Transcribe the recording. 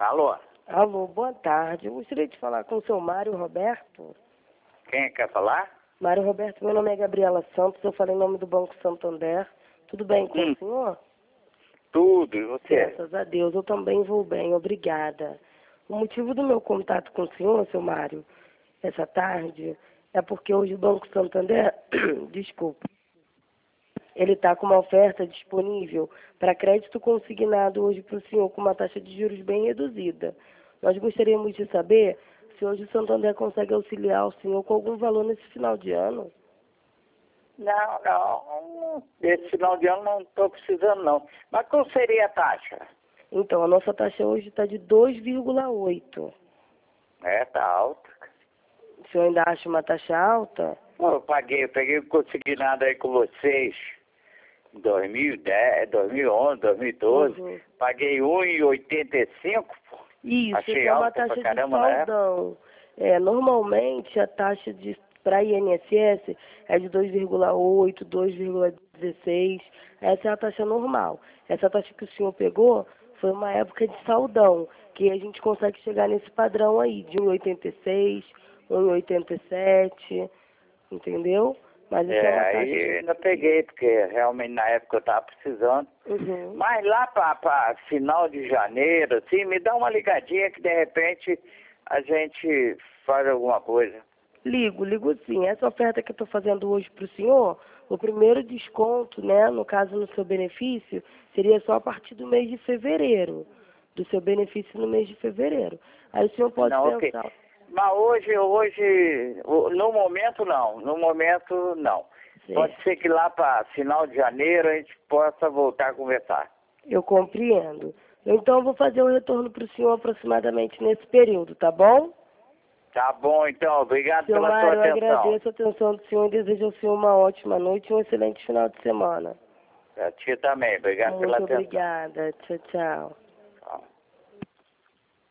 Alô? Alô, boa tarde. Eu gostaria de falar com o seu Mário Roberto. Quem quer falar? Mário Roberto, meu nome é Gabriela Santos, eu falei em nome do Banco Santander. Tudo bem com o senhor? Tudo, e você? Graças a Deus, eu também vou bem, obrigada. O motivo do meu contato com o senhor, seu Mário, essa tarde, é porque hoje o Banco Santander, desculpa, ele está com uma oferta disponível para crédito consignado hoje para o senhor com uma taxa de juros bem reduzida. Nós gostaríamos de saber se hoje o Santander consegue auxiliar o senhor com algum valor nesse final de ano. Não. Esse final de ano não estou precisando, não. Mas qual seria a taxa? Então, a nossa taxa hoje está de 2,8. É, tá alta. O senhor ainda acha uma taxa alta? Eu peguei o consignado aí com vocês em 2010, 2011, 2012. Uhum. Paguei 1,85, pô. Isso, Achei é uma alta pra taxa de caramba na época. saldão. Normalmente a taxa para INSS é de 2,8, 2,16. Essa é a taxa normal. Essa taxa que o senhor pegou foi uma época de saldão, que a gente consegue chegar nesse padrão aí, de 1,86, 1,87, entendeu? Mas isso é uma taxa... Aí eu ainda peguei, porque realmente na época eu estava precisando. Uhum. Mas lá para final de janeiro, assim, me dá uma ligadinha que de repente a gente faz alguma coisa. Ligo sim. Essa oferta que eu estou fazendo hoje para o senhor, o primeiro desconto, né, no caso no seu benefício, seria só a partir do mês de fevereiro, do seu benefício no mês de fevereiro. Aí o senhor pode Não, ok. pensar... Mas no momento não. No momento não. Certo. Pode ser que lá para final de janeiro a gente possa voltar a conversar. Eu compreendo. Então eu vou fazer o retorno para o senhor aproximadamente nesse período, tá bom? Tá bom, então. Obrigado Seu pela sua Mário, eu atenção. agradeço a atenção do senhor e desejo ao senhor uma ótima noite e um excelente final de semana. A tia também. Obrigado pela Muito atenção. obrigada. Tchau, tchau.